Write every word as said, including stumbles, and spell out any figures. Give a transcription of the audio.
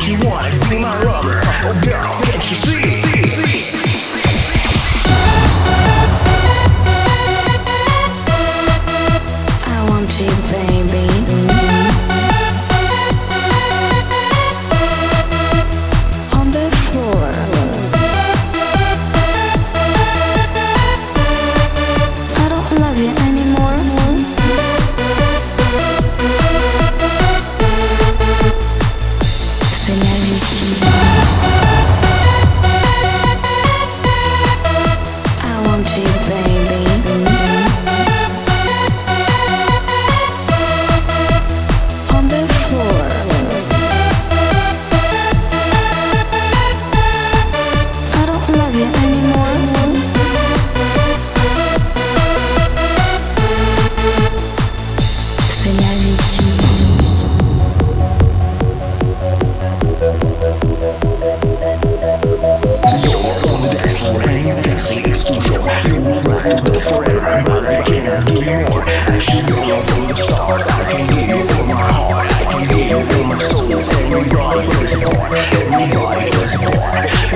she wanna be my lover. Oh girl, can't you see? I want you, baby. On the floor. I don't love you anymore. C'est la vie. I want you, baby. On the floor. I don't love you anymore. C'est la vie. Forever, but I can't give you more. I should know you from the start. I can give you all my heart. I can give you all my soul. Everybody plays a part. Everybody plays a part.